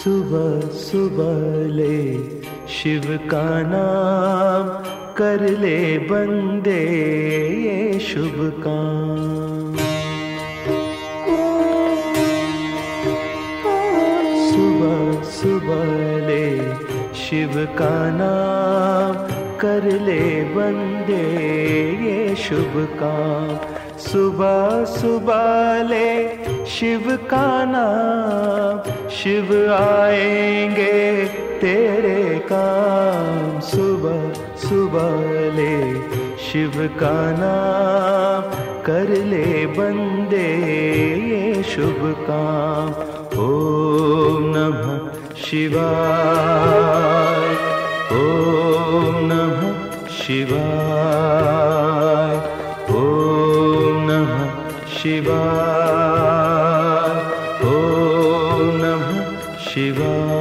सुबह सुबह ले शिव का नाम, कर ले बंदे ये शुभ काम। सुबह सुबह ले शिव का नाम, कर ले बंदे ये शुभ काम। सुबह सुबह ले शिव का नाम, शिव आएंगे तेरे काम। सुबह सुबह ले शिव का नाम, कर ले बंदे ये शुभ काम। ओम नमः शिवाय, ओम नमः शिवाय, ओम नमः शिवाय, ओम नमः शिवाय।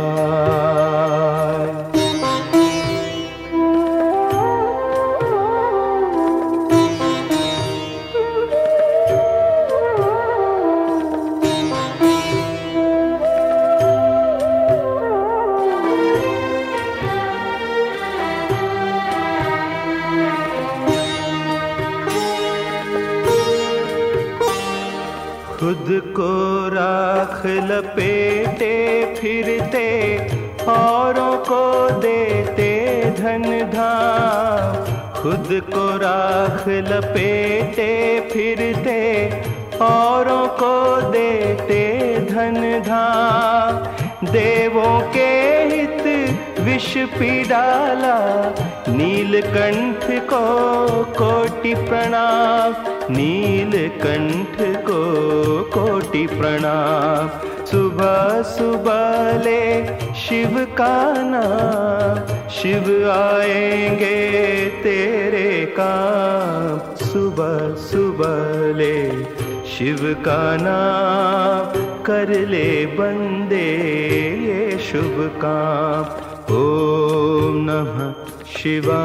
खुद को राख लपेटे फिरते, औरों को देते धन धाम। खुद को राख लपेटे फिरते, औरों को देते धन धाम। देवों के हित विष पी डाला, नीलकंठ को कोटि प्रणाम। नीलकंठ को कोटि प्रणाम। सुबह सुबह ले शिव का नाम, शिव आएंगे तेरे काम। सुबह सुबह ले शिव का नाम, कर ले बंदे ये शुभ काम। ओम नमः शिवाय,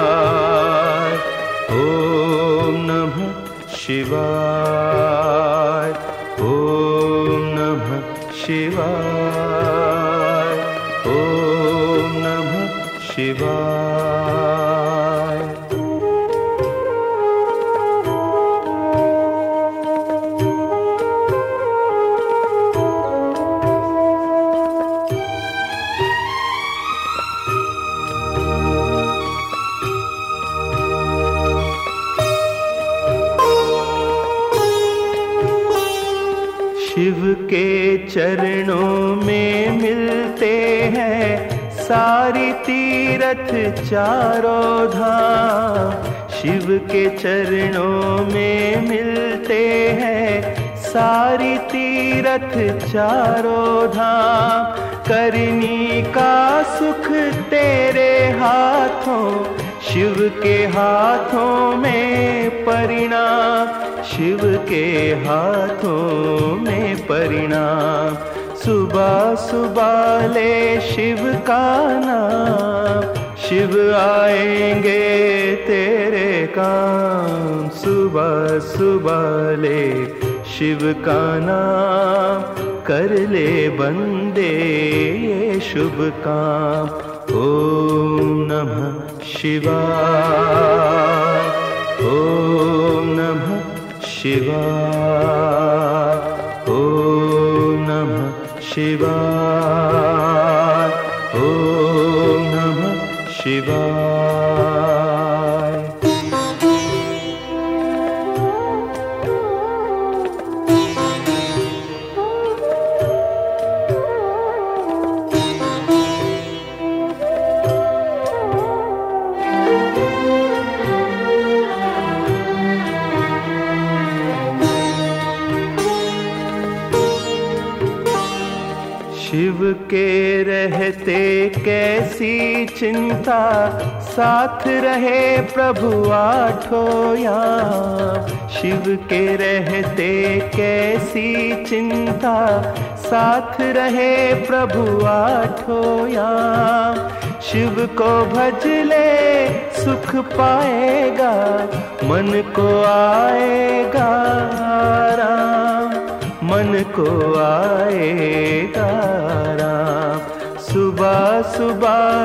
ओम नमः शिवाय, ओम नमः शिवाय, ओम नमः शिवाय। शिव के चरणों में मिलते हैं सारी तीरथ चारों धाम। शिव के चरणों में मिलते हैं सारी तीरथ चारों धाम। करनी का सुख तेरे हाथों, शिव के हाथों में परिणाम। शिव के हाथों में परिणाम। सुबह सुबह ले शिव का नाम, शिव आएंगे तेरे काम। सुबह सुबह ले शिव का नाम, कर ले बंदे ये शुभ काम। ओम नमः शिवाय, ओम नमः शिवाय, ओम नमः शिवाय, ओम नमः शिवाय। शिव के रहते कैसी चिंता, साथ रहे प्रभु आठों याम। शिव के रहते कैसी चिंता, साथ रहे प्रभु आठों याम। शिव को भज ले सुख पाएगा, मन को आएगा आराम। मन को आएगा राम।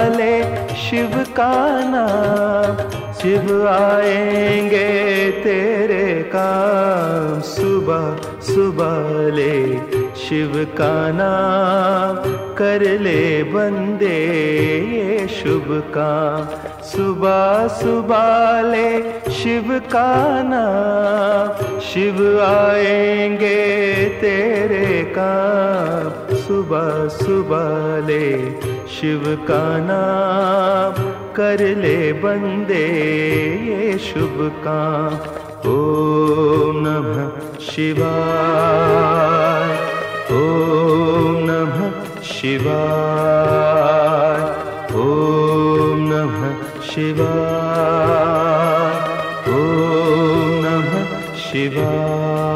ले शिव का नाम, शिव आएंगे तेरे काम। सुबह सुबह ले शिव का नाम, कर ले बंदे ये शुभ काम। सुबह सुबह ले शिव का नाम, शिव आएंगे तेरे काम। सुबह सुबह ले शिव का नाम, कर ले बंदे ये शुभ काम। ओम नमः शिवाय, ओम नमः शिवाय, ओम नमः शिवाय, ओम नमः शिवाय।